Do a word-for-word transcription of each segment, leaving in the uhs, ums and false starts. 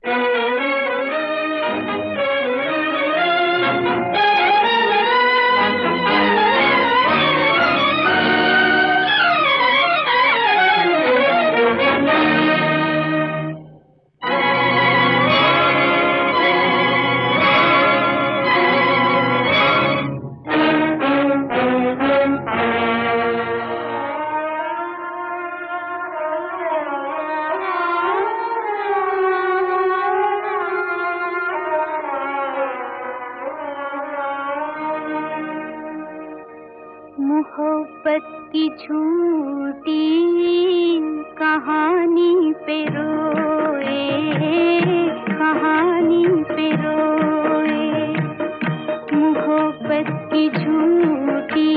मोहब्बत की झूठी कहानी पे रोए, कहानी पे रोए। मोहब्बत की झूठी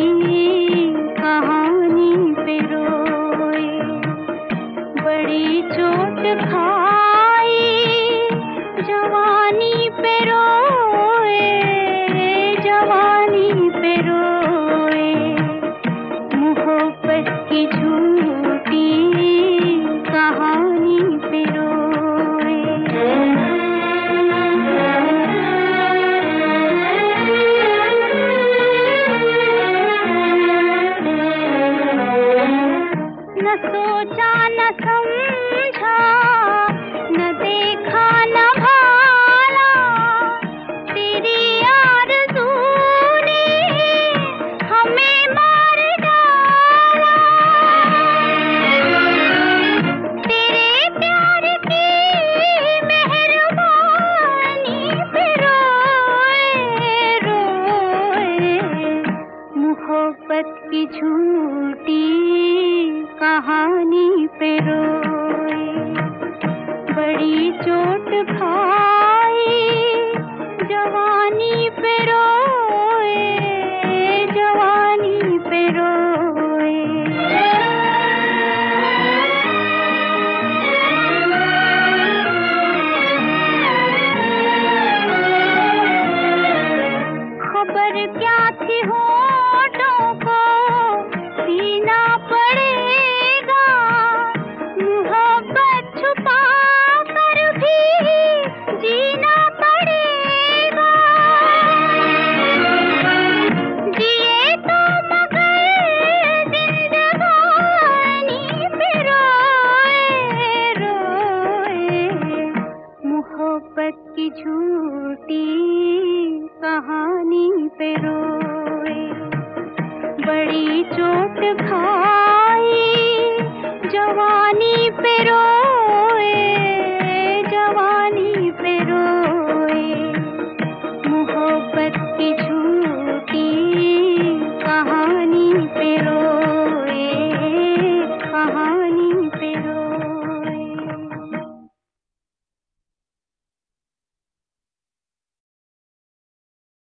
कहानी पे रोए। बड़ी चोट खाई जवानी पे रोए, जवानी पे रोए। मोहब्बत की झूठी कहानी पे रोए। न सोचा न समझा, न देखा न भाला, तेरी आरज़ू ने हमें मार डाला। तेरे प्यार की मेहरबानी पे रोए, रोए। मोहब्बत की झूठी कहानी पे रोए। बड़ी चोट खाई जवानी पे रोए, जवानी पे रोए। खबर क्या थी होठों को सीना पड़ेगा, मोहब्बत छुपा कर भी जीना पड़ेगा। जिए तो मगर जिंदगानी पे रोए, रोए। मोहब्बत की झूठी कहानी पे रोए। बड़ी चोट खाई जवानी पे रोए।